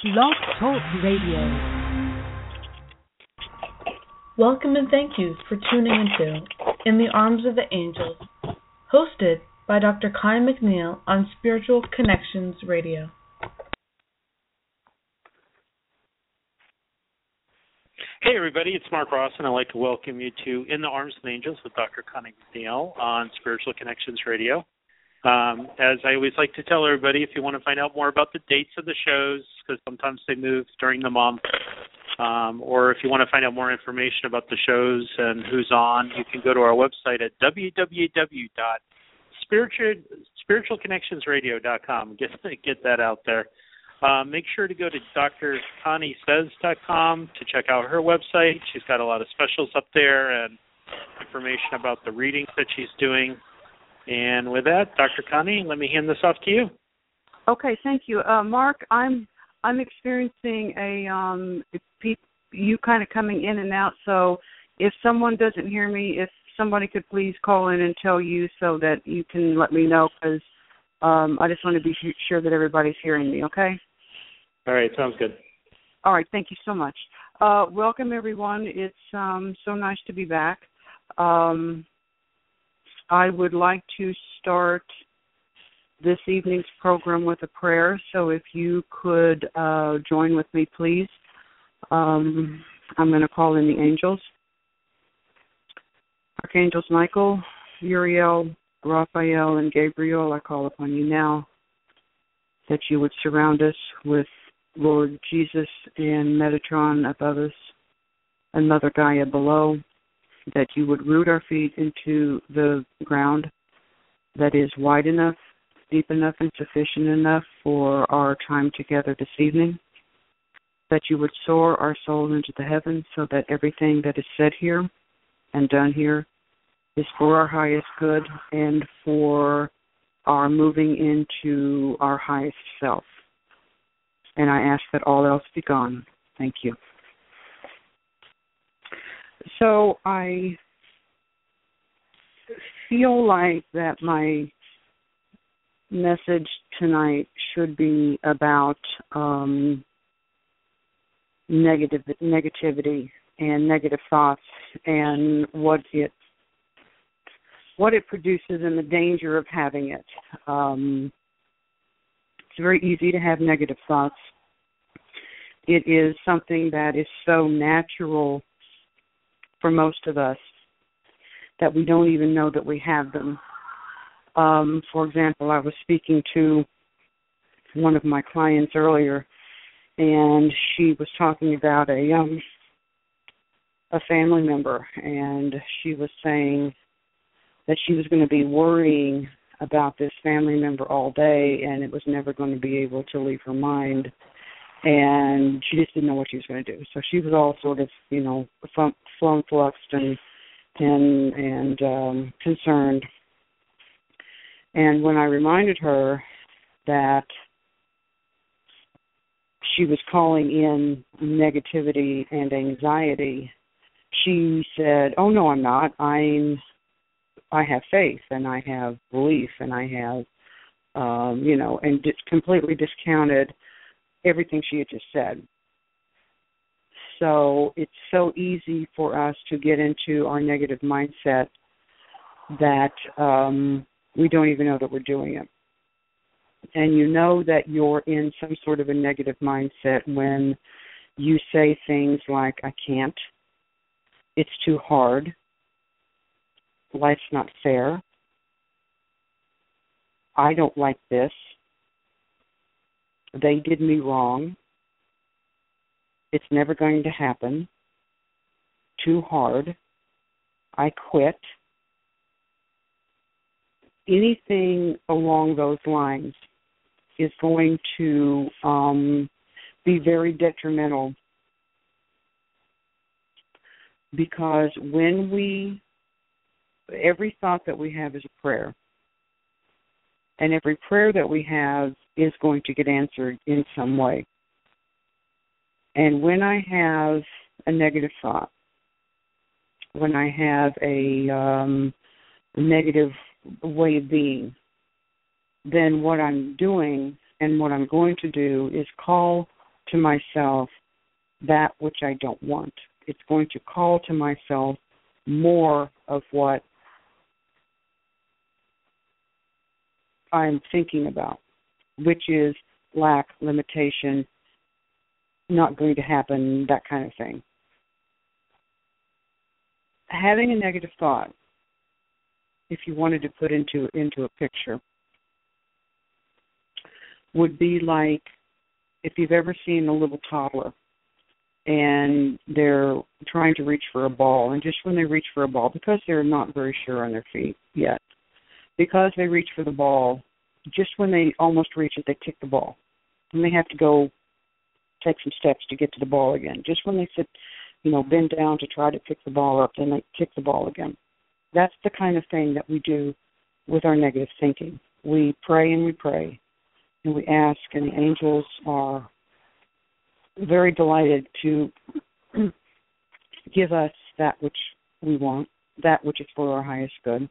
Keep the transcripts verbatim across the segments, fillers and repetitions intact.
Blog Talk Radio. Welcome and thank you for tuning into In the Arms of the Angels, hosted by Doctor Connie McNeil on Spiritual Connections Radio. Hey everybody, it's Mark Ross, and I'd like to welcome you to In the Arms of the Angels with Doctor Connie McNeil on Spiritual Connections Radio. Um, as I always like to tell everybody, if you want to find out more about the dates of the shows, because sometimes they move during the month, um, or if you want to find out more information about the shows and who's on, you can go to our website at w w w dot spiritual connections radio dot com. Get, get that out there. Uh, make sure to go to d r connie says dot com to check out her website. She's got a lot of specials up there and information about the readings that she's doing. And with that, Doctor Connie, let me hand this off to you. Okay, thank you, uh, Mark. I'm I'm experiencing a um, pe- you kind of coming in and out. So if someone doesn't hear me, if somebody could please call in and tell you so that you can let me know, because um, I just want to be sure that everybody's hearing me. Okay. All right, sounds good. All right, thank you so much. Uh, welcome, everyone. It's um, so nice to be back. Um, I would like to start this evening's program with a prayer, so if you could uh, join with me, please. Um, I'm going to call in the angels. Archangels Michael, Uriel, Raphael, and Gabriel, I call upon you now that you would surround us with Lord Jesus and Metatron above us and Mother Gaia below, that you would root our feet into the ground that is wide enough, deep enough, and sufficient enough for our time together this evening, that you would soar our souls into the heavens so that everything that is said here and done here is for our highest good and for our moving into our highest self. And I ask that all else be gone. Thank you. So I feel like that my message tonight should be about um, negative negativity and negative thoughts and what it what it produces and the danger of having it. Um, it's very easy to have negative thoughts. It is something that is so natural for most of us that we don't even know that we have them. Um, for example, I was speaking to one of my clients earlier, and she was talking about a um, a family member, and she was saying that she was going to be worrying about this family member all day, and it was never going to be able to leave her mind. And she just didn't know what she was going to do. So she was all sort of, you know, flown, fluxed and and and um, concerned. And when I reminded her that she was calling in negativity and anxiety, she said, "Oh no, I'm not. I'm I have faith and I have belief and I have, um, you know," and just completely discounted everything she had just said. So it's so easy for us to get into our negative mindset that um, we don't even know that we're doing it. And you know that you're in some sort of a negative mindset when you say things like, "I can't," "It's too hard," "Life's not fair," "I don't like this," "They did me wrong," "It's never going to happen," "Too hard," "I quit." Anything along those lines is going to um, be very detrimental, because when we, every thought that we have is a prayer, and every prayer that we have is going to get answered in some way. And when I have a negative thought, when I have a um, negative way of being, then what I'm doing and what I'm going to do is call to myself that which I don't want. It's going to call to myself more of what I'm thinking about, which is lack, limitation, not going to happen, that kind of thing. Having a negative thought, if you wanted to put into into a picture, would be like if you've ever seen a little toddler and they're trying to reach for a ball, and just when they reach for a ball, because they're not very sure on their feet yet, because they reach for the ball, just when they almost reach it, they kick the ball. And they have to go take some steps to get to the ball again. Just when they sit, you know, bend down to try to pick the ball up, then they kick the ball again. That's the kind of thing that we do with our negative thinking. We pray and we pray, and we ask, and the angels are very delighted to give us that which we want, that which is for our highest good.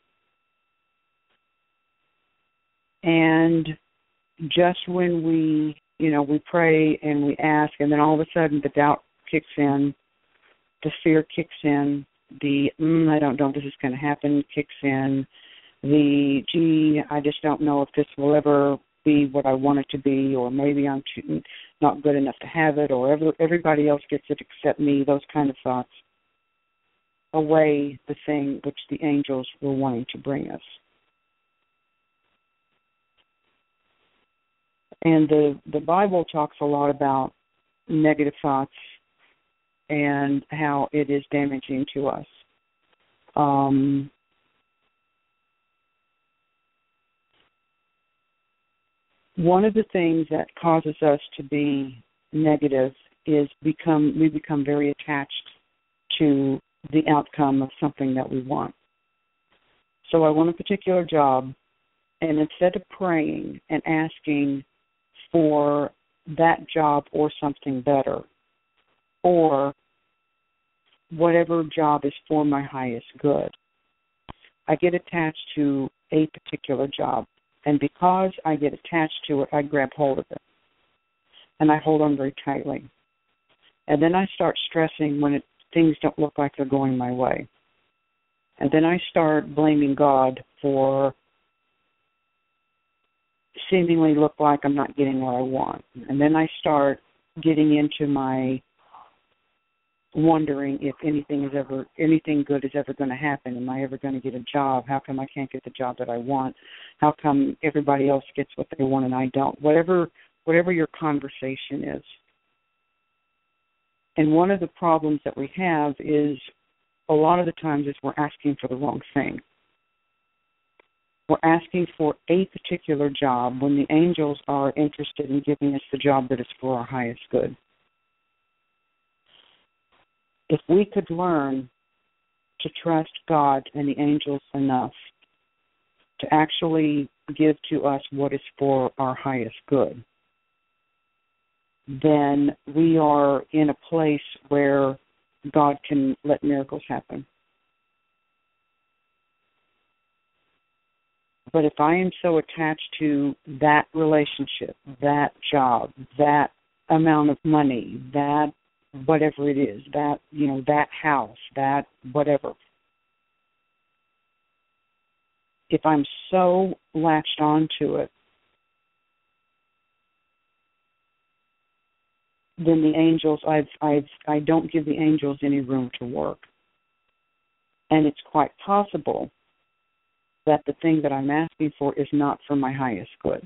And just when we, you know, we pray and we ask, and then all of a sudden the doubt kicks in, the fear kicks in, the, mm, I don't know if this is going to happen kicks in, the, gee, I just don't know if this will ever be what I want it to be, or maybe I'm too, not good enough to have it, or every, everybody else gets it except me, those kind of thoughts away the thing which the angels were wanting to bring us. And the, the Bible talks a lot about negative thoughts and how it is damaging to us. Um, one of the things that causes us to be negative is become we become very attached to the outcome of something that we want. So I want a particular job, and instead of praying and asking for that job or something better, or whatever job is for my highest good, I get attached to a particular job. And because I get attached to it, I grab hold of it. And I hold on very tightly. And then I start stressing when it, things don't look like they're going my way. And then I start blaming God for seemingly look like I'm not getting what I want. And then I start getting into my wondering if anything is ever anything good is ever going to happen. Am I ever going to get a job? How come I can't get the job that I want? How come everybody else gets what they want and I don't? Whatever whatever your conversation is. And one of the problems that we have is a lot of the times is we're asking for the wrong thing. We're asking for a particular job when the angels are interested in giving us the job that is for our highest good. If we could learn to trust God and the angels enough to actually give to us what is for our highest good, then we are in a place where God can let miracles happen. But if I am so attached to that relationship, that job, that amount of money, that whatever it is, that, you know, that house, that whatever, if I'm so latched onto it, then the angels, I've, I've, I don't give the angels any room to work. And it's quite possible that the thing that I'm asking for is not for my highest good.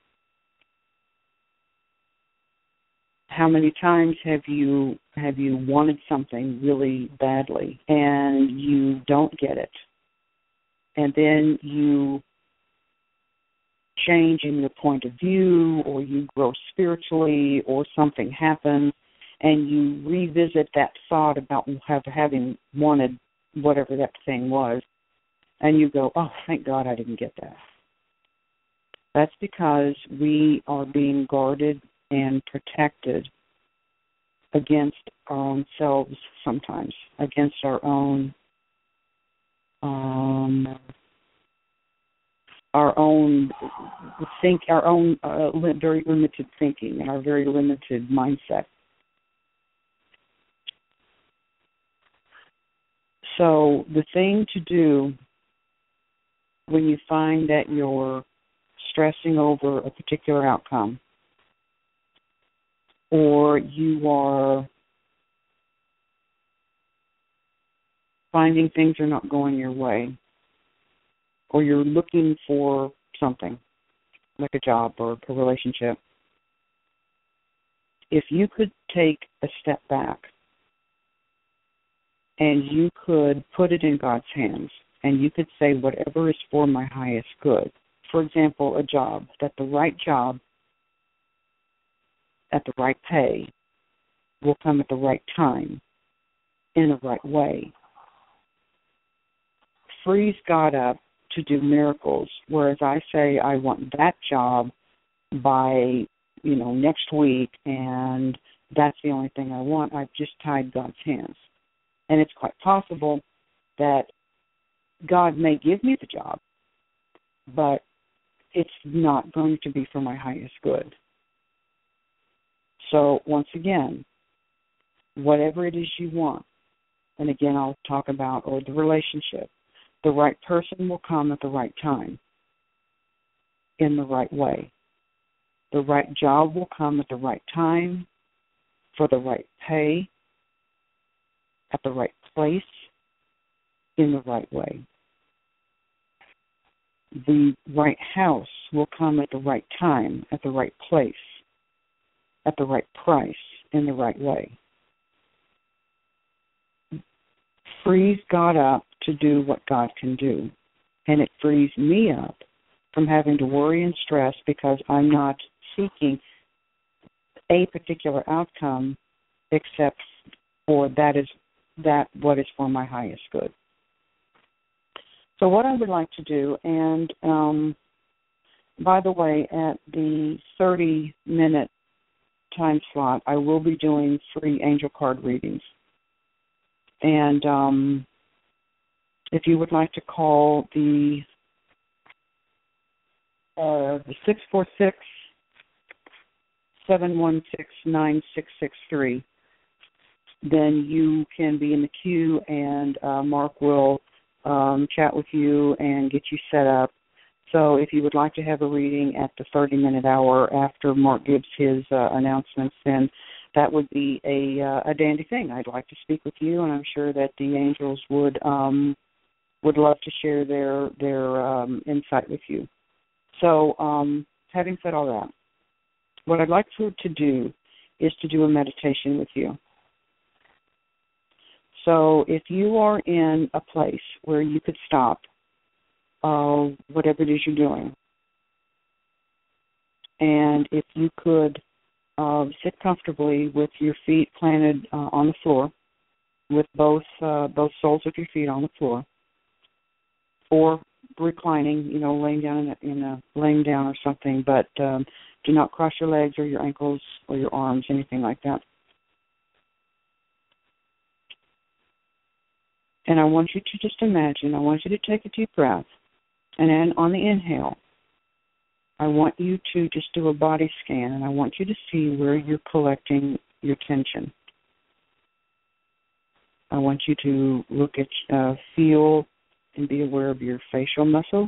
How many times have you have you wanted something really badly and you don't get it? And then you change in your point of view, or you grow spiritually, or something happens, and you revisit that thought about have, having wanted whatever that thing was, and you go, oh, thank God I didn't get that. That's because we are being guarded and protected against our own selves sometimes, against our own um, our own think, our own uh, li- very limited thinking and our very limited mindset. So the thing to do when you find that you're stressing over a particular outcome, or you are finding things are not going your way, or you're looking for something, like a job or a relationship, if you could take a step back and you could put it in God's hands, and you could say, whatever is for my highest good. For example, a job, that the right job at the right pay will come at the right time, in the right way. Frees God up to do miracles, whereas I say I want that job by, you know, next week, and that's the only thing I want. I've just tied God's hands. And it's quite possible that God may give me the job, but it's not going to be for my highest good. So once again, whatever it is you want, and again I'll talk about, or the relationship, the right person will come at the right time, in the right way. The right job will come at the right time, for the right pay, at the right place, in the right way. The right house will come at the right time, at the right place, at the right price, in the right way. Frees God up to do what God can do. And it frees me up from having to worry and stress because I'm not seeking a particular outcome except for that is that what is for my highest good. So what I would like to do, and um, by the way, at the thirty-minute time slot, I will be doing free angel card readings. And um, if you would like to call the uh, the six four six, seven one six, nine six six three, then you can be in the queue, and uh, Mark will um, chat with you and get you set up. So if you would like to have a reading at the thirty-minute hour after Mark gives his uh, announcements, then that would be a, uh, a dandy thing. I'd like to speak with you, and I'm sure that the angels would um, would love to share their their um, insight with you. So um, having said all that, what I'd like to, to do is to do a meditation with you. So if you are in a place where you could stop uh, whatever it is you're doing, and if you could uh, sit comfortably with your feet planted uh, on the floor, with both uh, both soles of your feet on the floor, or reclining, you know, laying down in a, in a laying down or something, but um, do not cross your legs or your ankles or your arms, anything like that. And I want you to just imagine, I want you to take a deep breath, and then on the inhale, I want you to just do a body scan, and I want you to see where you're collecting your tension. I want you to look at, uh, feel, and be aware of your facial muscles.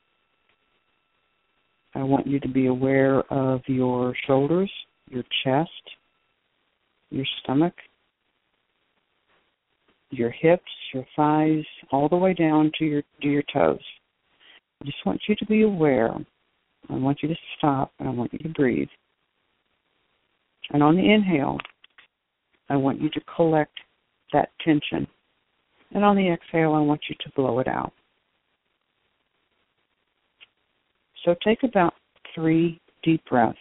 I want you to be aware of your shoulders, your chest, your stomach, your hips, your thighs, all the way down to your to your toes. I just want you to be aware. I want you to stop, and I want you to breathe. And on the inhale, I want you to collect that tension. And on the exhale, I want you to blow it out. So take about three deep breaths.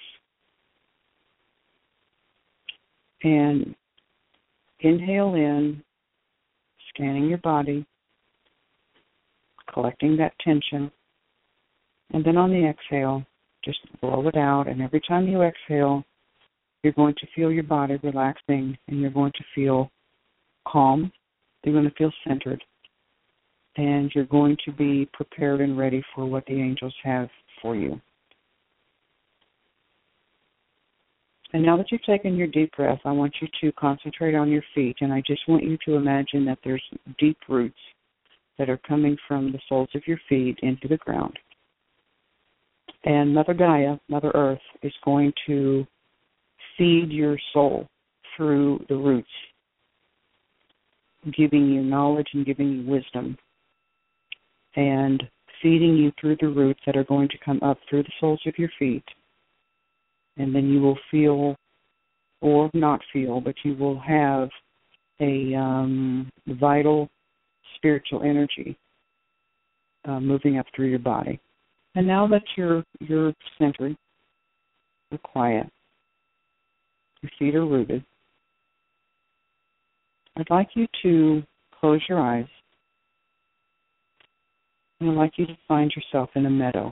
And inhale in, scanning your body, collecting that tension. And then on the exhale, just blow it out. And every time you exhale, you're going to feel your body relaxing, and you're going to feel calm. You're going to feel centered. and you're going to be prepared and ready for what the angels have for you. And now that you've taken your deep breath, I want you to concentrate on your feet, and I just want you to imagine that there's deep roots that are coming from the soles of your feet into the ground. And Mother Gaia, Mother Earth, is going to feed your soul through the roots, giving you knowledge and giving you wisdom, and feeding you through the roots that are going to come up through the soles of your feet. And then you will feel, or not feel, but you will have a um, vital spiritual energy uh, moving up through your body. And now that you're, you're centered, you're quiet, your feet are rooted, I'd like you to close your eyes, and I'd like you to find yourself in a meadow.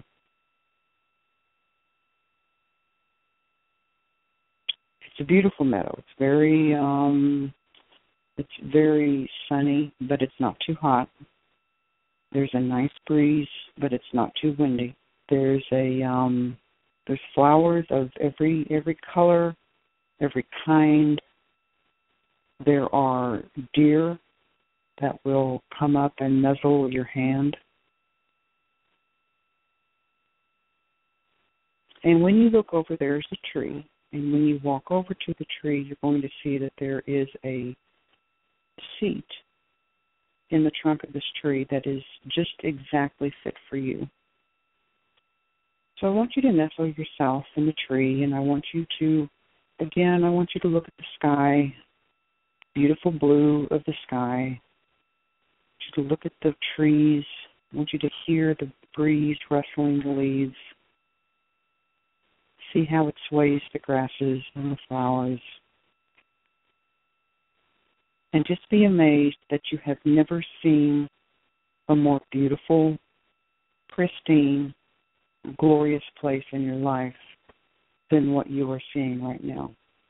It's a beautiful meadow. It's very, um, it's very sunny, but it's not too hot. There's a nice breeze, but it's not too windy. There's a, um, there's flowers of every every color, every kind. There are deer that will come up and nuzzle your hand. And when you look over, there's a tree. And when you walk over to the tree, you're going to see that there is a seat in the trunk of this tree that is just exactly fit for you. So I want you to nestle yourself in the tree, and I want you to, again, I want you to look at the sky, beautiful blue of the sky. I want you to look at the trees. I want you to hear the breeze rustling the leaves. See how it sways the grasses and the flowers. And just be amazed that you have never seen a more beautiful, pristine, glorious place in your life than what you are seeing right now.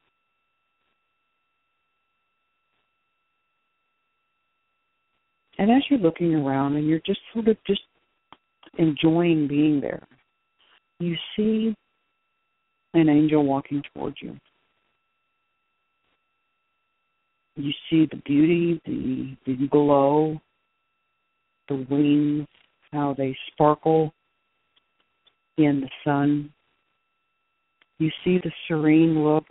And as you're looking around and you're just sort of just enjoying being there, you see an angel walking towards you. You see the beauty, the, the glow, the wings, how they sparkle in the sun. You see the serene look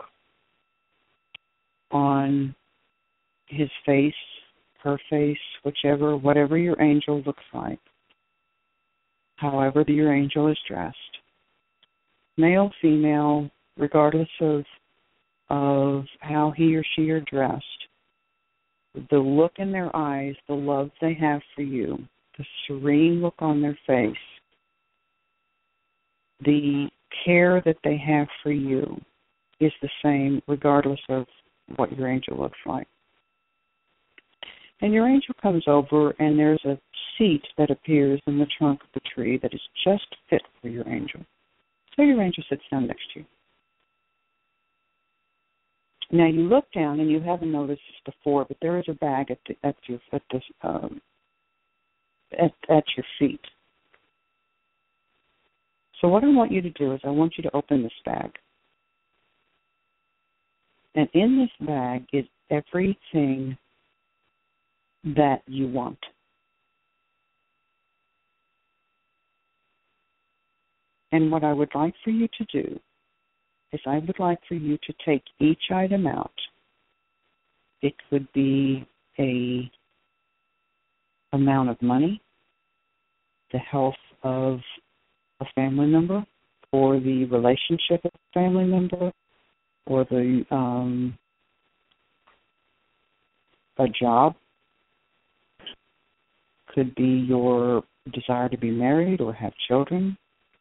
on his face, her face, whichever, whatever your angel looks like, however your angel is dressed. Male, female, regardless of of how he or she are dressed, the look in their eyes, the love they have for you, the serene look on their face, the care that they have for you is the same regardless of what your angel looks like. And your angel comes over, and there's a seat that appears in the trunk of the tree that is just fit for your angel. So your angel sits down next to you. Now you look down, and you haven't noticed this before, but there is a bag at the, at your at this um, at at your feet. So what I want you to do is I want you to open this bag, and in this bag is everything that you want. And what I would like for you to do is I would like for you to take each item out. It could be a amount of money, the health of a family member, or the relationship of a family member, or the um, a job. Could be your desire to be married or have children.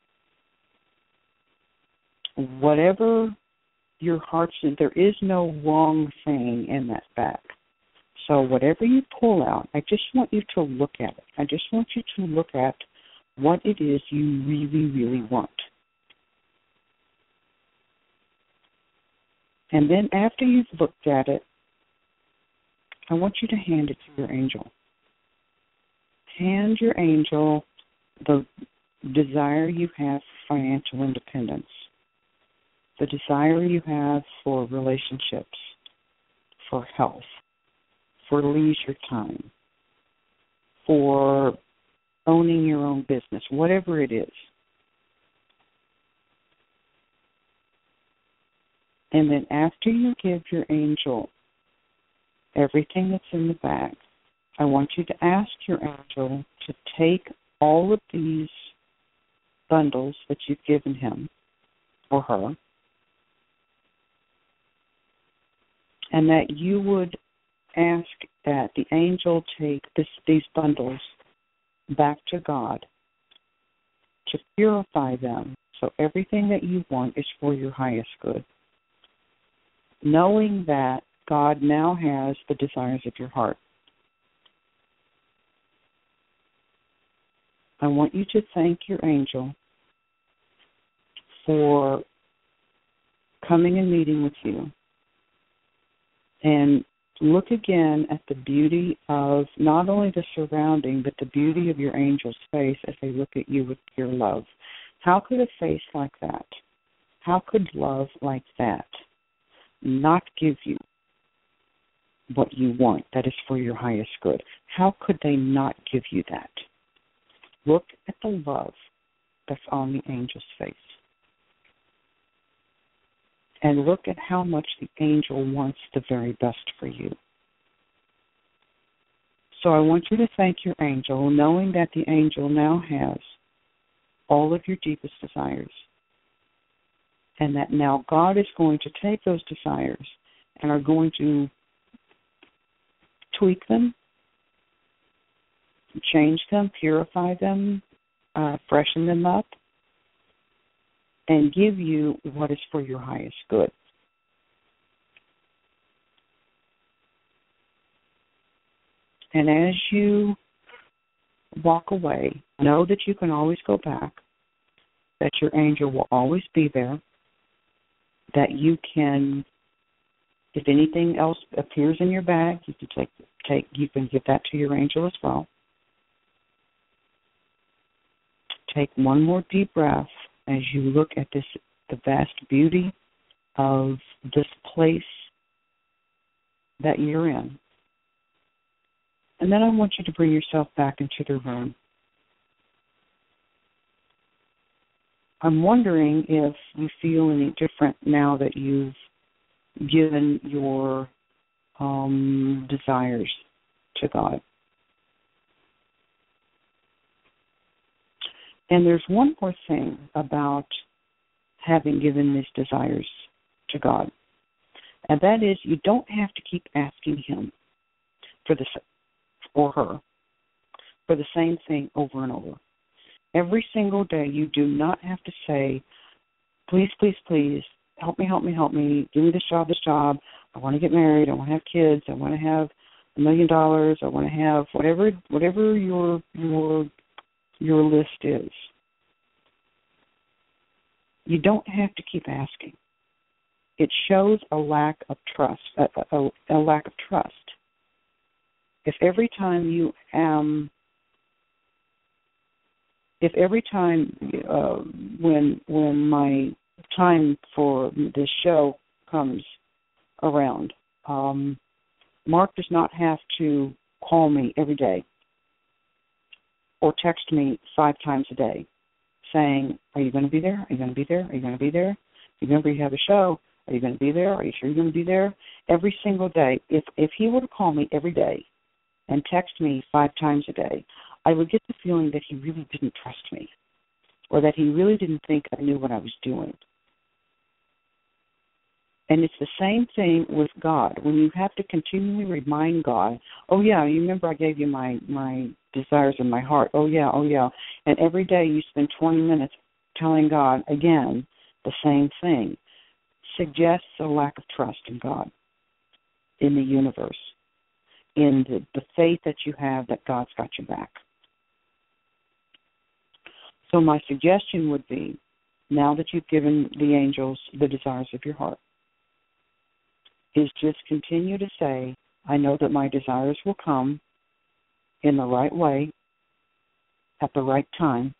Whatever your heart's in, there is no wrong thing in that bag. So whatever you pull out, I just want you to look at it. I just want you to look at what it is you really, really want. And then after you've looked at it, I want you to hand it to your angel. hand your angel the desire you have for financial independence, the desire you have for relationships, for health, for leisure time, for owning your own business, whatever it is. And then after you give your angel everything that's in the bag, I want you to ask your angel to take all of these bundles that you've given him or her, and that you would ask that the angel take this, these bundles back to God to purify them so everything that you want is for your highest good, knowing that God now has the desires of your heart. I want you to thank your angel for coming and meeting with you, and look again at the beauty of not only the surrounding, but the beauty of your angel's face as they look at you with pure love. How could a face like that, how could love like that not give you what you want that is for your highest good? How could they not give you that? Look at the love that's on the angel's face. And look at how much the angel wants the very best for you. So I want you to thank your angel, knowing that the angel now has all of your deepest desires. And that now God is going to take those desires and are going to tweak them, change them, purify them, uh, freshen them up, and give you what is for your highest good. And as you walk away, know that you can always go back, that your angel will always be there, that you can, if anything else appears in your bag, you can take, take you can give that to your angel as well. Take one more deep breath as you look at this, the vast beauty of this place that you're in. And then I want you to bring yourself back into the room. I'm wondering if you feel any different now that you've given your um, desires to God. And there's one more thing about having given these desires to God, and that is you don't have to keep asking Him for the or her for the same thing over and over. Every single day, you do not have to say, please, please, please, help me, help me, help me, give me this job, this job, I want to get married, I want to have kids, I want to have a million dollars, I want to have whatever whatever your your your list is. You don't have to keep asking. It shows a lack of trust, a, a, a lack of trust. If every time you um, if every time uh, when when my time for this show comes around, um, Mark does not have to call me every day or text me five times a day saying, are you going to be there? Are you going to be there? Are you going to be there? You remember you have a show. Are you going to be there? Are you sure you're going to be there? Every single day. If if he were to call me every day and text me five times a day, I would get the feeling that he really didn't trust me or that he really didn't think I knew what I was doing. And it's the same thing with God. When you have to continually remind God, oh, yeah, you remember I gave you my, my desires in my heart. Oh, yeah, oh, yeah. And every day you spend twenty minutes telling God, again, the same thing, suggests a lack of trust in God, in the universe, in the, the faith that you have that God's got your back. So my suggestion would be, now that you've given the angels the desires of your heart, is just continue to say, I know that my desires will come in the right way, at the right time,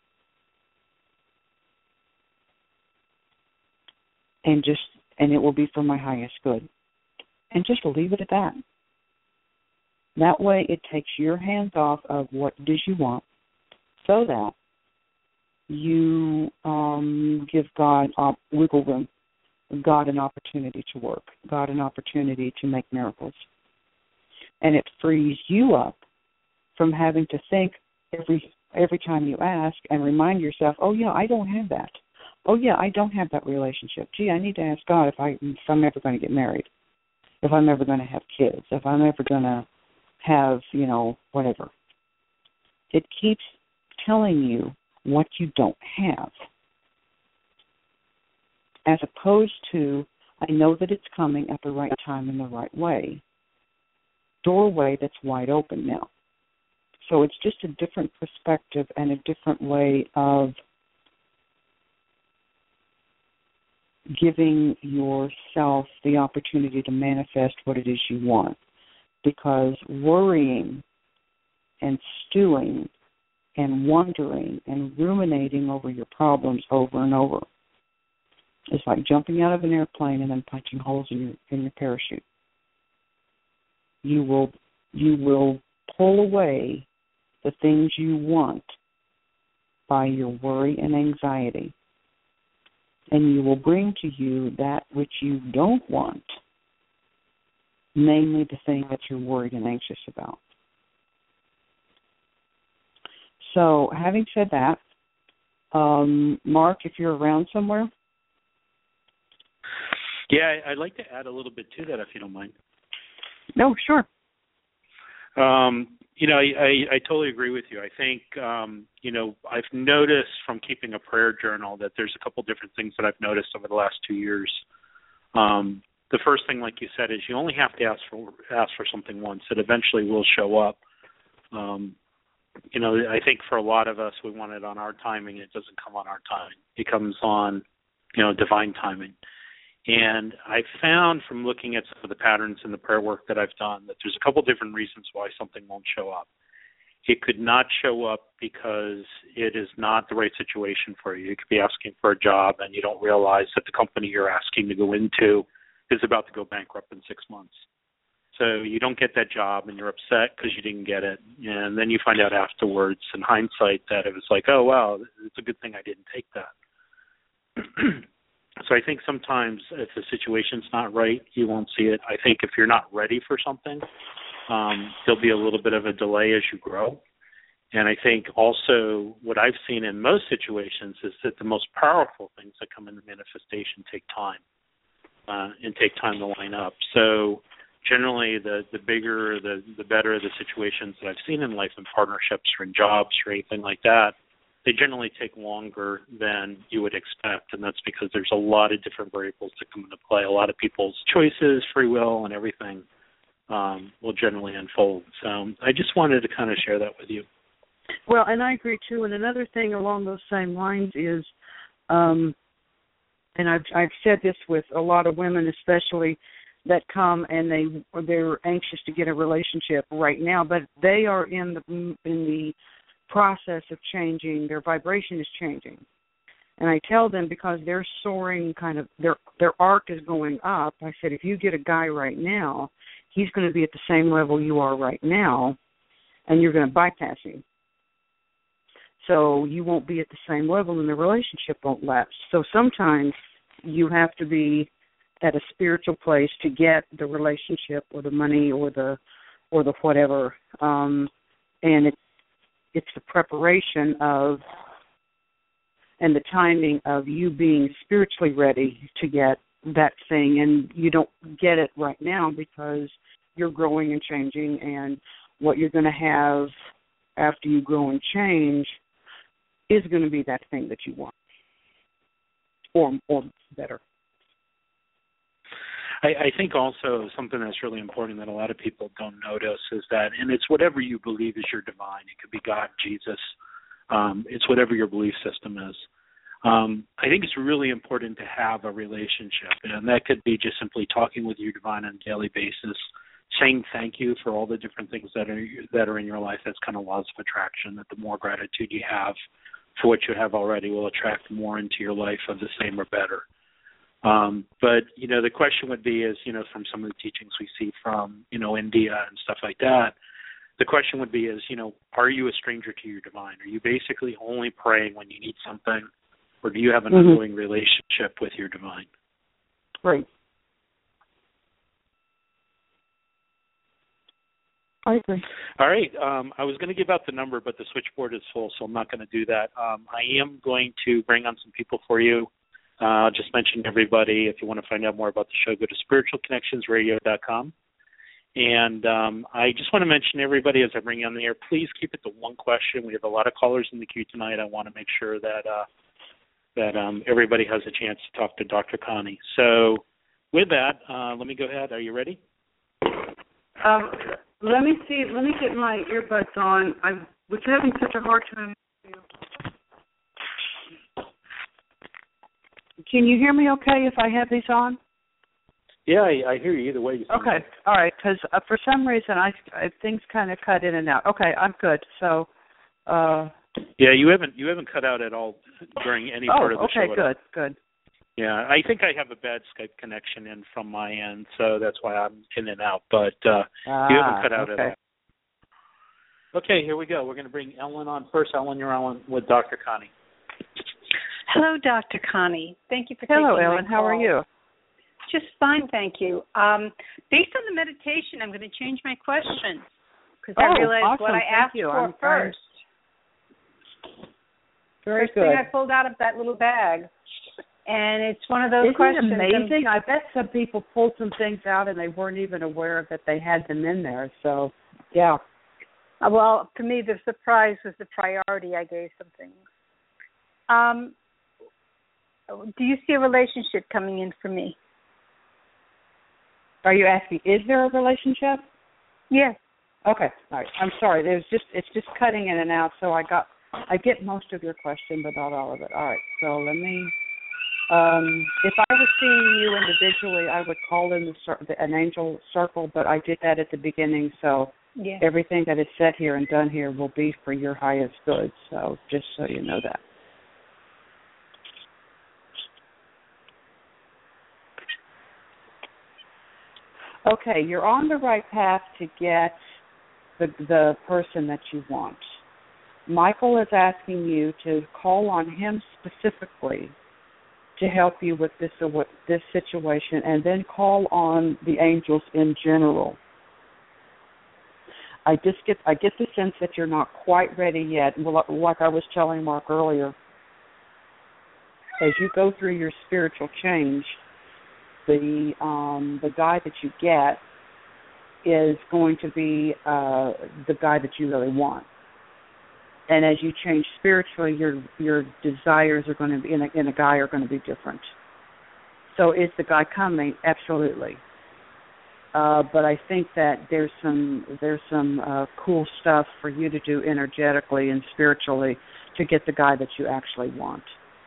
and just and it will be for my highest good. And just leave it at that. That way it takes your hands off of what it is you want, so that you um, give God op- wiggle room, God an opportunity to work, God an opportunity to make miracles. And it frees you up from having to think every every time you ask and remind yourself, oh, yeah, I don't have that. Oh, yeah, I don't have that relationship. Gee, I need to ask God if, I, if I'm ever going to get married, if I'm ever going to have kids, if I'm ever going to have, you know, whatever. It keeps telling you what you don't have, as opposed to, I know that it's coming at the right time in the right way. Doorway that's wide open now. So it's just a different perspective and a different way of giving yourself the opportunity to manifest what it is you want. Because worrying and stewing and wondering and ruminating over your problems over and over is like jumping out of an airplane and then punching holes in your in your parachute. You will you will pull away the things you want by your worry and anxiety, and you will bring to you that which you don't want, namely the thing that you're worried and anxious about. So, having said that, um, Mark, if you're around somewhere. Yeah, I'd like to add a little bit to that, if you don't mind. No, sure. Um, you know, I, I, I totally agree with you. I think, um, you know, I've noticed from keeping a prayer journal that there's a couple different things that I've noticed over the last two years. Um, the first thing, like you said, is you only have to ask for ask for something once. It eventually will show up. Um, you know, I think for a lot of us, we want it on our timing. It doesn't come on our timing. It comes on, you know, divine timing. And I found from looking at some of the patterns in the prayer work that I've done that there's a couple different reasons why something won't show up. It could not show up because it is not the right situation for you. You could be asking for a job and you don't realize that the company you're asking to go into is about to go bankrupt in six months. So you don't get that job and you're upset because you didn't get it. And then you find out afterwards in hindsight that it was like, oh, wow, it's a good thing I didn't take that. So I think sometimes if the situation's not right, you won't see it. I think if you're not ready for something, um, there'll be a little bit of a delay as you grow. And I think also what I've seen in most situations is that the most powerful things that come into manifestation take time uh, and take time to line up. So generally the, the bigger, the, the better the situations that I've seen in life in partnerships or in jobs or anything like that, they generally take longer than you would expect, and that's because there's a lot of different variables that come into play. A lot of people's choices, free will, and everything um, will generally unfold. So I just wanted to kind of share that with you. Well, and I agree, too. And another thing along those same lines is, um, and I've, I've said this with a lot of women especially, that come and they, they're anxious to get a relationship right now, but they are in the in the process of changing, their vibration is changing. And I tell them because they're soaring kind of, their their arc is going up, I said, if you get a guy right now, he's going to be at the same level you are right now, and you're going to bypass him. So you won't be at the same level and the relationship won't last. So sometimes you have to be at a spiritual place to get the relationship or the money or the or the whatever. Um, and it's It's the preparation of and the timing of you being spiritually ready to get that thing. And you don't get it right now because you're growing and changing, and what you're going to have after you grow and change is going to be that thing that you want, or, or better. I, I think also something that's really important that a lot of people don't notice is that, and it's whatever you believe is your divine. It could be God, Jesus. Um, it's whatever your belief system is. Um, I think it's really important to have a relationship, and that could be just simply talking with your divine on a daily basis, saying thank you for all the different things that are that are in your life. That's kind of laws of attraction, that the more gratitude you have for what you have already will attract more into your life of the same or better. Um, but, you know, the question would be is, you know, from some of the teachings we see from, you know, India and stuff like that, the question would be is, you know, are you a stranger to your divine? Are you basically only praying when you need something, or do you have an mm-hmm. ongoing relationship with your divine? Right. I agree. All right. Um, I was going to give out the number, but the switchboard is full, so I'm not going to do that. Um, I am going to bring on some people for you. Uh, I'll just mention everybody. If you want to find out more about the show, go to spiritual connections radio dot com. And um, I just want to mention everybody as I bring you on the air, please keep it to one question. We have a lot of callers in the queue tonight. I want to make sure that uh, that um, everybody has a chance to talk to Doctor Connie. So with that, uh, let me go ahead. Are you ready? Um, let me see. Let me get my earbuds on. I was having such a hard time. Can you hear me okay if I have these on? Yeah, I, I hear you either way. You okay, all right, because uh, for some reason I, I things kind of cut in and out. Okay, I'm good. So, uh, yeah, you haven't you haven't cut out at all during any oh, part of the okay, show. Okay, good, good. Yeah, I think I have a bad Skype connection in from my end, so that's why I'm in and out. But uh, ah, you haven't cut out okay. at all. Okay, here we go. We're going to bring Ellen on first. Ellen, you're on with Doctor Connie. Hello, Doctor Connie. Thank you for Hello, taking Ellen. my call. How are you? Just fine, thank you. Um, based on the meditation, I'm going to change my question because oh, I realized awesome. what I thank asked you. for I'm, first. Very First good. thing I pulled out of that little bag, and it's one of those Isn't questions. Isn't it amazing? I bet some people pulled some things out and they weren't even aware that they had them in there. So, yeah. Uh, well, to me, the surprise was the priority I gave some things. Um, do you see a relationship coming in for me? Are you asking, is there a relationship? Yes. Okay. All right. I'm sorry. There's just it's just cutting in and out, so I got I get most of your question, but not all of it. All right. So let me. Um, if I was seeing you individually, I would call in the, the, an angel circle, but I did that at the beginning, so yes. Everything that is said here and done here will be for your highest good. So just so you know that. Okay, you're on the right path to get the the person that you want. Michael is asking you to call on him specifically to help you with this uh, with this situation, and then call on the angels in general. I just get I get the sense that you're not quite ready yet. Well, like I was telling Mark earlier, as you go through your spiritual change, the um, the guy that you get is going to be uh, the guy that you really want. And as you change spiritually, your your desires are going to be in a, in a guy are going to be different. So is the guy coming? Absolutely. Uh, but I think that there's some there's some uh, cool stuff for you to do energetically and spiritually to get the guy that you actually want.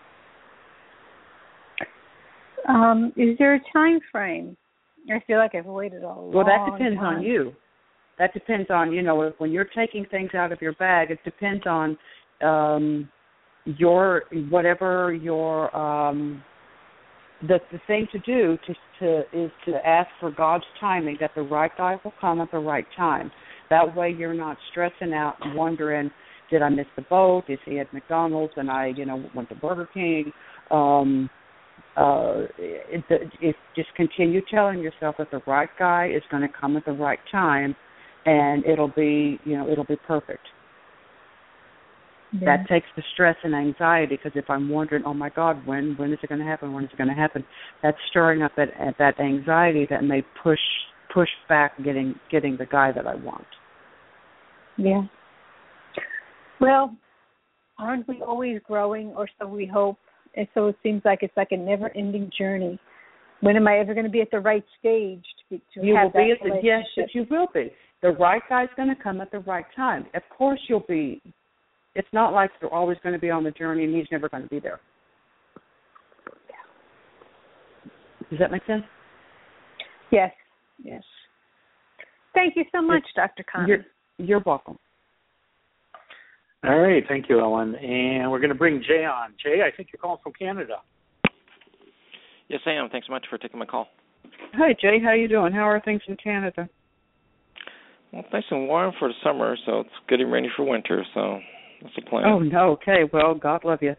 Um, is there a time frame? I feel like I've waited a long time. Well, that depends on you. That depends on, you know, when you're taking things out of your bag, it depends on um, your, whatever your, um, the, the thing to do to, to is to ask for God's timing, that the right guy will come at the right time. That way you're not stressing out and wondering, did I miss the boat? Is he at McDonald's and I, you know, went to Burger King? Um, uh, it, it, just continue telling yourself that the right guy is going to come at the right time, and it'll be, you know, it'll be perfect. Yeah. That takes the stress and anxiety, because if I'm wondering, oh my God, when when is it going to happen? When is it going to happen? That's stirring up that that anxiety that may push push back getting getting the guy that I want. Yeah. Well, aren't we always growing, or so we hope? And so it seems like it's like a never-ending journey. When am I ever going to be at the right stage to, to you have will be that at the, yes, but you will be. The right guy's going to come at the right time. Of course you'll be. It's not like you're always going to be on the journey and he's never going to be there. Does that make sense? Yes, yes. Thank you so much, It's, Doctor Connie. You're, you're welcome. All right, thank you, Ellen. And we're going to bring Jay on. Jay, I think you're calling from Canada. Yes, I am. Thanks so much for taking my call. Hi, Jay. How you doing? How are things in Canada? Well, it's nice and warm for the summer, so it's getting ready for winter, so that's the plan. Oh, no. Okay. Well, God love you.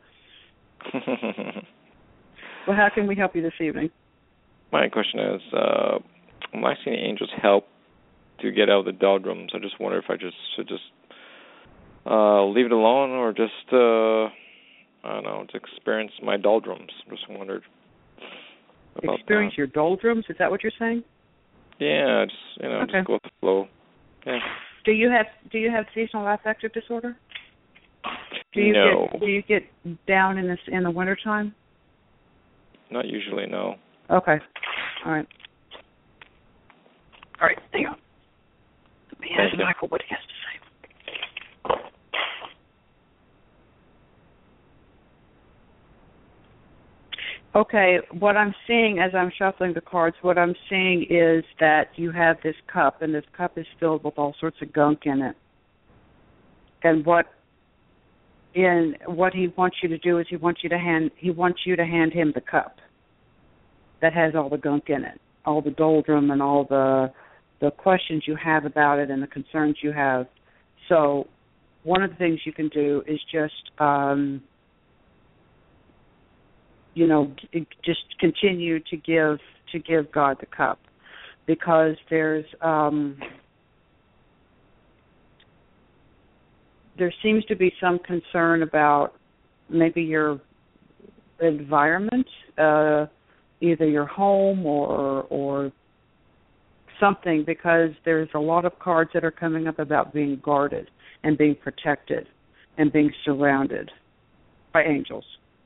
Well, how can we help you this evening? My question is, uh, am I seeing angels help to get out of the doldrums? I just wonder if I just should just uh, leave it alone or just, uh, I don't know, to experience my doldrums. Just wondered about Experience that. your doldrums? Is that what you're saying? Yeah, just, you know, Okay. just go with the flow. Yeah. Do you have Do you have seasonal affective disorder? Do you No. Get, do you get down in this in the wintertime? Not usually, no. Okay. All right. All right. Hang on. Let me ask Thank you. Michael what he has to say. Okay, what I'm seeing as I'm shuffling the cards, what I'm seeing is that you have this cup, and this cup is filled with all sorts of gunk in it. And what and what he wants you to do is he wants you to hand he wants you to hand him the cup that has all the gunk in it, all the doldrum and all the the questions you have about it and the concerns you have. So one of the things you can do is just um, you know, just continue to give to give God the cup, because there's um, there seems to be some concern about maybe your environment, uh, either your home or or something, because there's a lot of cards that are coming up about being guarded and being protected and being surrounded by angels.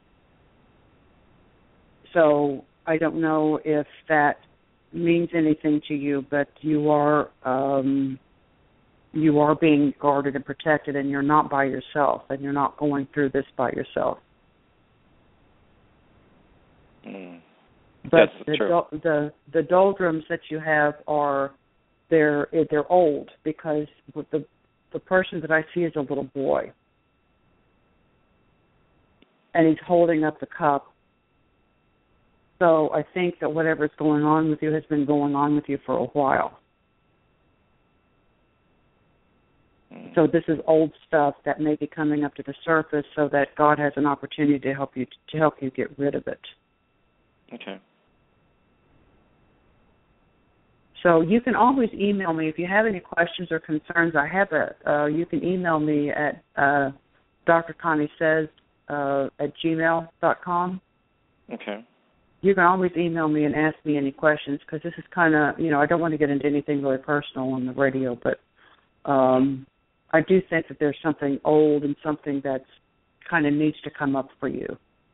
So I don't know if that means anything to you, but you are um, you are being guarded and protected, and you're not by yourself, and you're not going through this by yourself. Mm. But That's the, true. do- the the doldrums that you have are they're they're old, because the the person that I see is a little boy, and he's holding up the cup. So I think that whatever's going on with you has been going on with you for a while. Mm. So this is old stuff that may be coming up to the surface, so that God has an opportunity to help you to help you get rid of it. Okay. So you can always email me if you have any questions or concerns. I have a uh, you can email me at uh, Doctor Connie Says uh, at gmail dot com. Okay. You can always email me and ask me any questions, because this is kind of, you know, I don't want to get into anything really personal on the radio, but um, I do think that there's something old and something that's kind of needs to come up for you.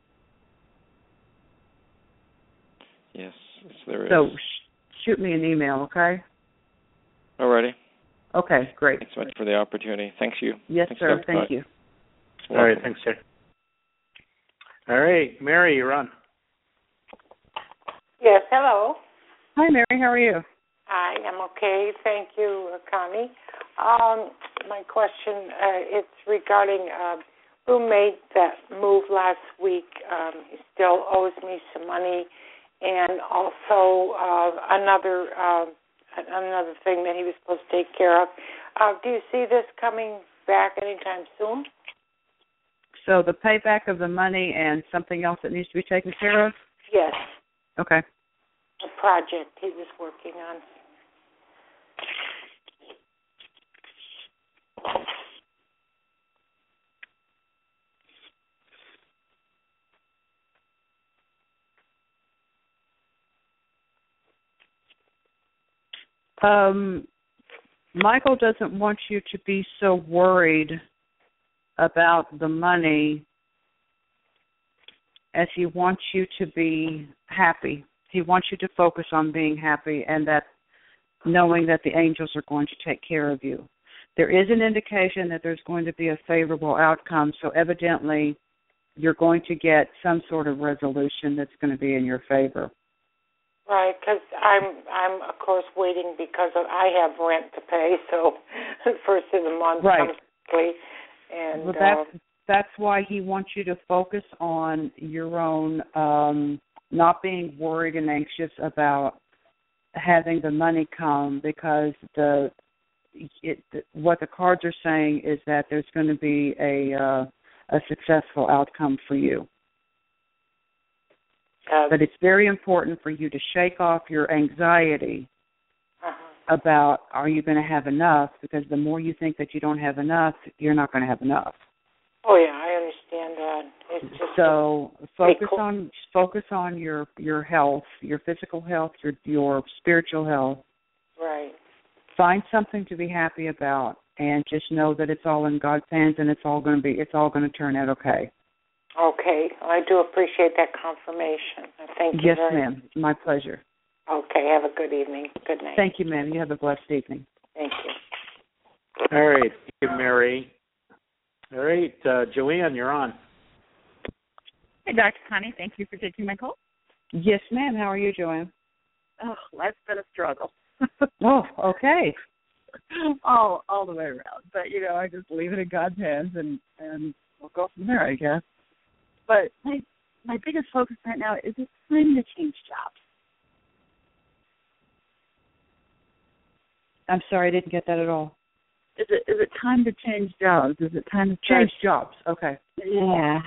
Yes, yes there is. So sh- shoot me an email, okay? Alrighty. Okay, great. Thanks so much for the opportunity. Thank you. Yes, Thanks, sir. Doctor Thank Connie. you. All right, thanks, Jay. All right, Mary, you're on. Yes, hello. Hi, Mary. How are you? I am okay. Thank you, uh, Connie. Um, my question uh, it's regarding a roommate that moved last week. Um, he still owes me some money, and also uh, another uh, another thing that he was supposed to take care of. Uh, do you see this coming back anytime soon? So the payback of the money and something else that needs to be taken care of? Yes. Okay. A project he was working on. Um, Michael doesn't want you to be so worried about the money as he wants you to be happy. He wants you to focus on being happy, and that knowing that the angels are going to take care of you. There is an indication that there's going to be a favorable outcome, so evidently you're going to get some sort of resolution that's going to be in your favor. Right, because I'm I'm of course waiting because of, I have rent to pay, so first of the month right. comes quickly, and well, that's uh, that's why he wants you to focus on your own, um, not being worried and anxious about having the money come, because the it, what the cards are saying is that there's going to be a uh, a successful outcome for you. uh, But it's very important for you to shake off your anxiety uh-huh. about are you going to have enough, because the more you think that you don't have enough, you're not going to have enough. Oh yeah, I understand that. It's just so focus cool. on focus on your, your health, your physical health, your your spiritual health. Right. Find something to be happy about, and just know that it's all in God's hands, and it's all going to be it's all going to turn out okay. Okay, I do appreciate that confirmation. Thank you. Yes, very ma'am. My pleasure. Okay, have a good evening. Good night. Thank you, ma'am. You have a blessed evening. Thank you. All right. Thank you, Mary. All right, uh, Joanne, you're on. Hey, Doctor Connie. Thank you for taking my call. Yes, ma'am. How are you, Joanne? Oh, life's been a struggle. Oh, okay. all all the way around. But, you know, I just leave it in God's hands, and, and we'll go from there, I guess. But my my biggest focus right now is it's time to change jobs. I'm sorry, I didn't get that at all. Is it is it time to change jobs? Is it time to Change start? jobs. Okay. Yeah.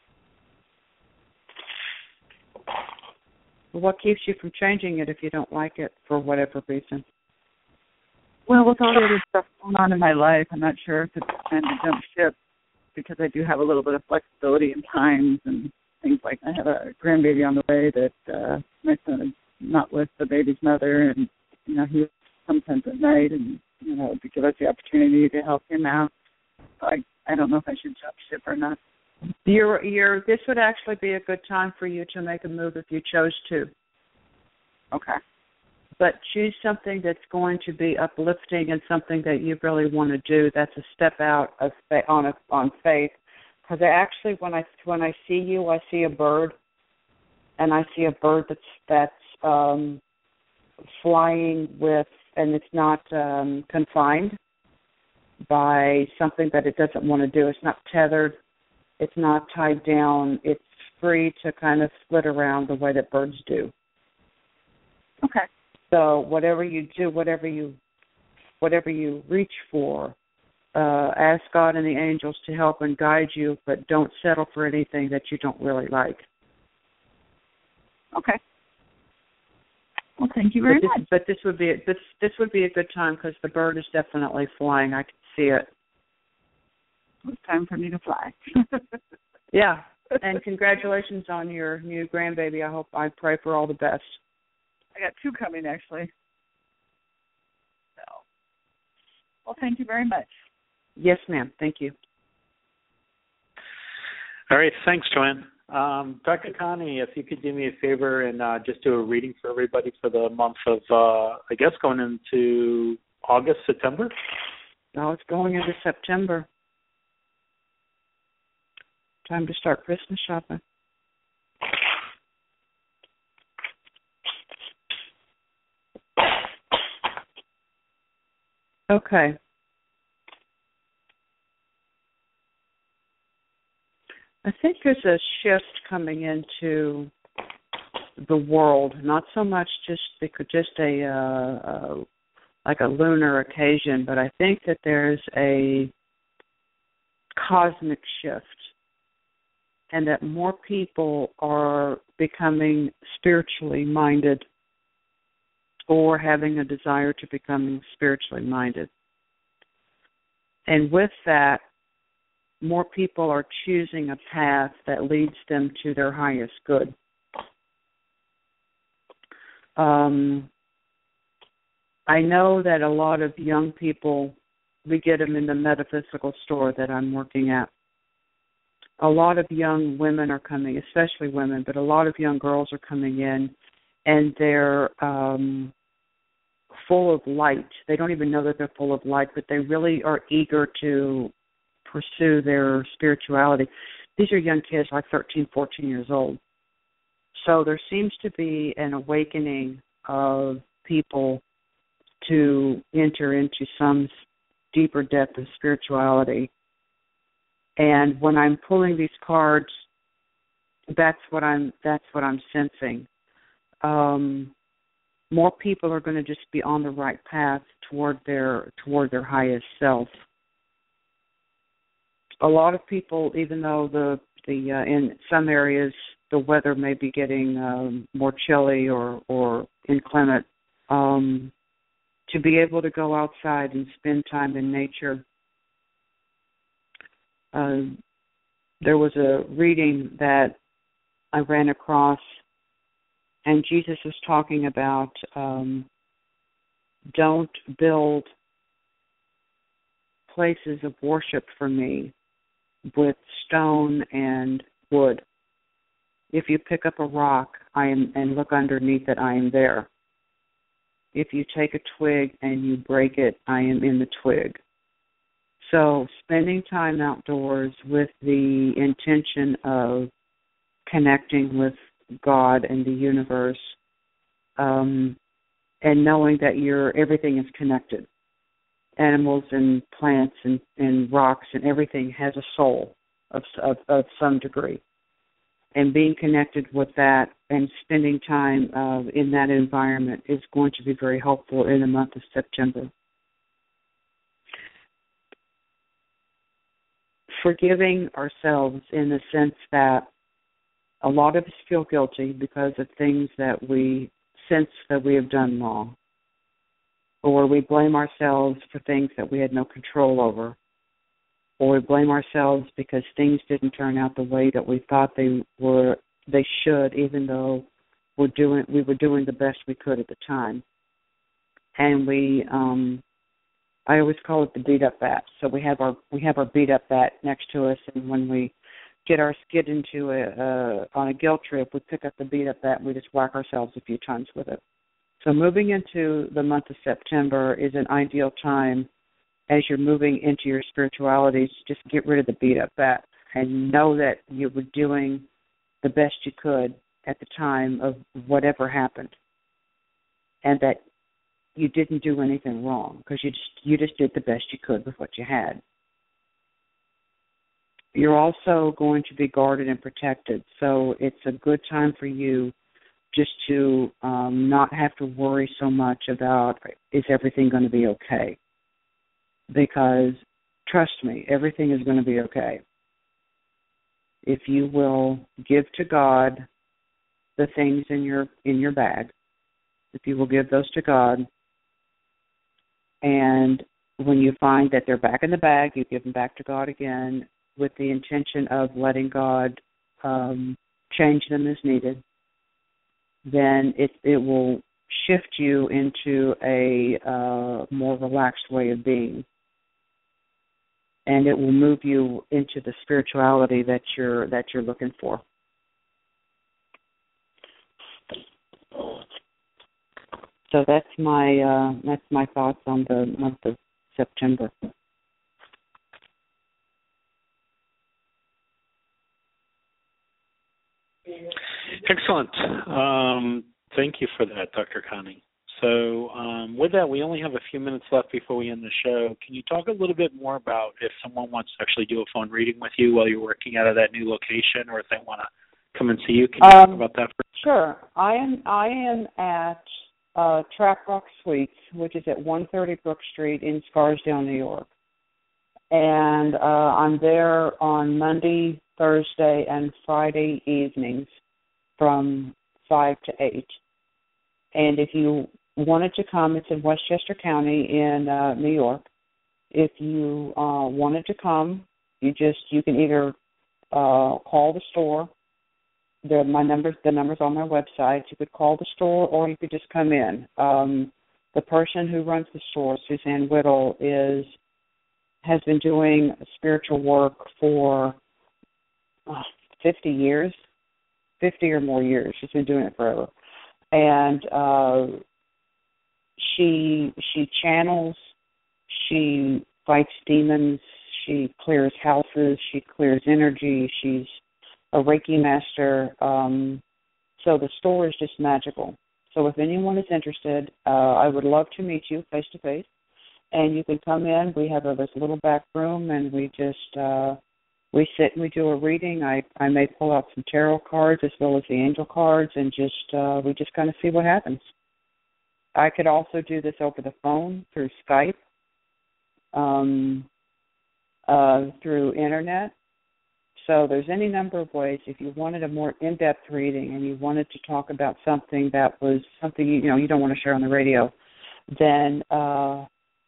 What keeps you from changing it if you don't like it for whatever reason? Well, with all the other stuff going on in my life, I'm not sure if it's time to jump ship, because I do have a little bit of flexibility in times and things like I have a grandbaby on the way that uh, my son is not with the baby's mother, and, you know, he sometimes at night, and, you know, to give us the opportunity to help him out. So I, I don't know if I should jump ship or not. You're, you're, this would actually be a good time for you to make a move if you chose to. Okay. But choose something that's going to be uplifting and something that you really want to do. That's a step out of on a, on faith. Because I actually, when I when I see you, I see a bird, and I see a bird that's that's um, flying with, and it's not um, confined by something that it doesn't want to do. It's not tethered. It's not tied down. It's free to kind of flit around the way that birds do. Okay. So whatever you do, whatever you, whatever you reach for, uh, ask God and the angels to help and guide you, but don't settle for anything that you don't really like. Okay. Well, thank you very but this, much. But this would be a, this this would be a good time because the bird is definitely flying. I can see it. It's time for me to fly. Yeah. And congratulations on your new grandbaby. I hope I pray for all the best. I got two coming, actually. So, well, thank you very much. Yes, ma'am. Thank you. All right. Thanks, Joanne. Um, Doctor Connie, if you could do me a favor and uh, just do a reading for everybody for the month of, uh, I guess, going into August, September? No, it's going into September. Time to start Christmas shopping. Okay. I think there's a shift coming into the world, not so much just because just a uh, uh, like a lunar occasion, but I think that there's a cosmic shift, and that more people are becoming spiritually minded or having a desire to become spiritually minded. And with that, more people are choosing a path that leads them to their highest good. Um, I know that a lot of young people, we get them in the metaphysical store that I'm working at. A lot of young women are coming, especially women, but a lot of young girls are coming in, and they're um, full of light. They don't even know that they're full of light, but they really are eager to pursue their spirituality. These are young kids, like thirteen, fourteen years old. so there seems to be an awakening of people to enter into some deeper depth of spirituality. And when I'm pulling these cards, that's what I'm that's what I'm sensing. Um, more people are going to just be on the right path toward their toward their highest self. A lot of people, even though the the uh, in some areas the weather may be getting um, more chilly or or inclement, um, to be able to go outside and spend time in nature. Uh, there was a reading that I ran across, and Jesus was talking about um, don't build places of worship for me with stone and wood. If you pick up a rock I am, and look underneath it, I am there. If you take a twig and you break it, I am in the twig. So spending time outdoors with the intention of connecting with God and the universe, um, and knowing that you're, everything is connected. Animals and plants and, and rocks and everything has a soul of, of, of some degree. And being connected with that and spending time uh, in that environment is going to be very helpful in the month of September. Forgiving ourselves in the sense that a lot of us feel guilty because of things that we sense that we have done wrong, or we blame ourselves for things that we had no control over, or we blame ourselves because things didn't turn out the way that we thought they were they should, even though we're doing we were doing the best we could at the time. And we um I always call it the beat up bat. So we have our we have our beat up bat next to us, and when we get our skid into a uh, on a guilt trip, we pick up the beat up bat and we just whack ourselves a few times with it. So moving into the month of September is an ideal time as you're moving into your spirituality. Just get rid of the beat up bat and know that you were doing the best you could at the time of whatever happened, and that you didn't do anything wrong because you just you just did the best you could with what you had. You're also going to be guarded and protected, so it's a good time for you just to um, not have to worry so much about is everything going to be okay, because trust me, everything is going to be okay. If you will give to God the things in your in your bag, if you will give those to God, and when you find that they're back in the bag, you give them back to God again with the intention of letting God um, change them as needed, then it, it will shift you into a uh, more relaxed way of being. And it will move you into the spirituality that you're that you're looking for. So that's my uh, that's my thoughts on the month of September. Excellent. Um, thank you for that, Doctor Connie. So um, with that, we only have a few minutes left before we end the show. Can you talk a little bit more about if someone wants to actually do a phone reading with you while you're working out of that new location, or if they want to come and see you? Can you um, talk about that? For sure. I am I am at uh, Track Rock Suites, which is at one thirty Brook Street in Scarsdale, New York. And uh, I'm there on Monday, Thursday, and Friday evenings from five to eight. And if you wanted to come, it's in Westchester County in uh, New York. If you uh, wanted to come, you just you can either uh, call the store. The my numbers the numbers on my website. You could call the store, or you could just come in. Um, the person who runs the store, Suzanne Whittle, is has been doing spiritual work for uh, fifty years, fifty or more years. She's been doing it forever. And uh, she she channels, she fights demons, she clears houses, she clears energy. She's a Reiki master. Um, So the store is just magical. So if anyone is interested, uh, I would love to meet you face to face. And you can come in. We have a, this little back room, and we just uh, we sit and we do a reading. I, I may pull out some tarot cards as well as the angel cards, and just uh, we just kind of see what happens. I could also do this over the phone through Skype, um, uh, through internet. So there's any number of ways. If you wanted a more in-depth reading and you wanted to talk about something that was something you, you know you don't want to share on the radio, then uh,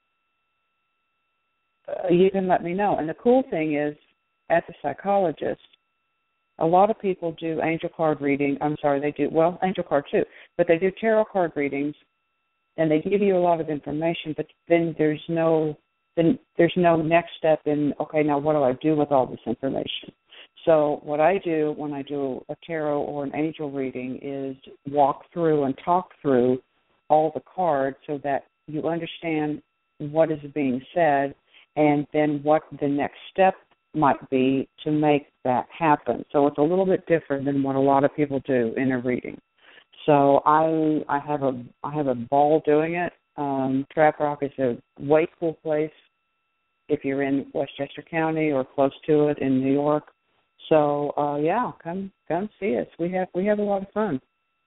you can let me know. And the cool thing is, as a psychologist, a lot of people do angel card reading. I'm sorry, they do, well, angel card too, but they do tarot card readings, and they give you a lot of information, but then there's no then there's no next step in, okay, now what do I do with all this information? So what I do when I do a tarot or an angel reading is walk through and talk through all the cards so that you understand what is being said and then what the next step might be to make that happen. So it's a little bit different than what a lot of people do in a reading. So I I have a I have a ball doing it. Um, Trap Rock is a way cool place if you're in Westchester County or close to it in New York. So uh, yeah, come come see us. We have we have a lot of fun.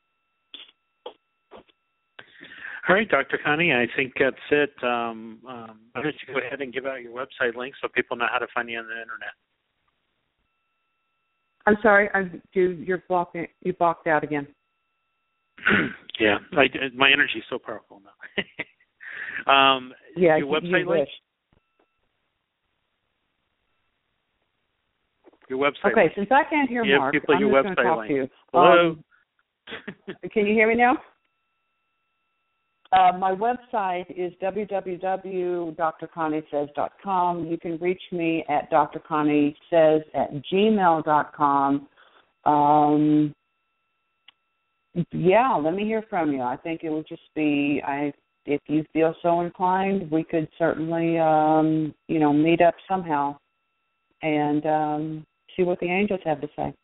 All right, Doctor Connie, I think that's it. Um, um, why don't you go ahead and give out your website link so people know how to find you on the internet. I'm sorry, I do. You're blocking. You blocked out again. Yeah, I, my energy is so powerful now. um, yeah, your website you link. Wish. Your website. Okay, link. since I can't hear Give Mark, people I'm your just going to website talk link. to you. Hello. Um, can you hear me now? Uh, my website is w w w dot d r connie says dot com. You can reach me at d r connie says at gmail dot com. Um, yeah, let me hear from you. I think it would just be, I if you feel so inclined, we could certainly, um, you know, meet up somehow and um, see what the angels have to say.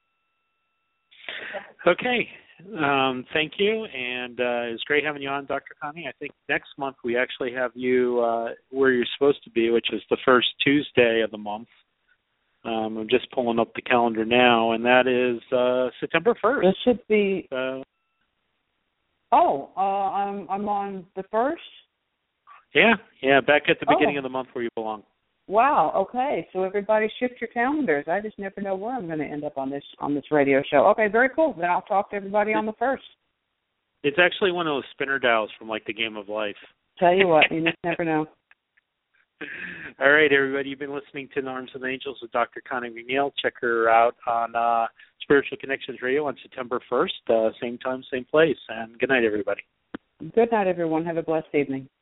Okay. Um, thank you, and uh, it's great having you on, Doctor Connie. I think next month we actually have you uh, where you're supposed to be, which is the first Tuesday of the month. Um, I'm just pulling up the calendar now, and that is uh, September first. It should be. Uh, oh, uh, I'm I'm on the first. Yeah, yeah, back at the beginning oh. of the month where you belong. Wow. Okay. So everybody shift your calendars. I just never know where I'm going to end up on this on this radio show. Okay. Very cool. Then I'll talk to everybody on the first. It's actually one of those spinner dials from like the Game of Life. Tell you what, you just never know. All right, everybody. You've been listening to In the Arms of the Angels with Doctor Connie McNeil. Check her out on uh, Spiritual Connections Radio on September first, uh, same time, same place. And good night, everybody. Good night, everyone. Have a blessed evening.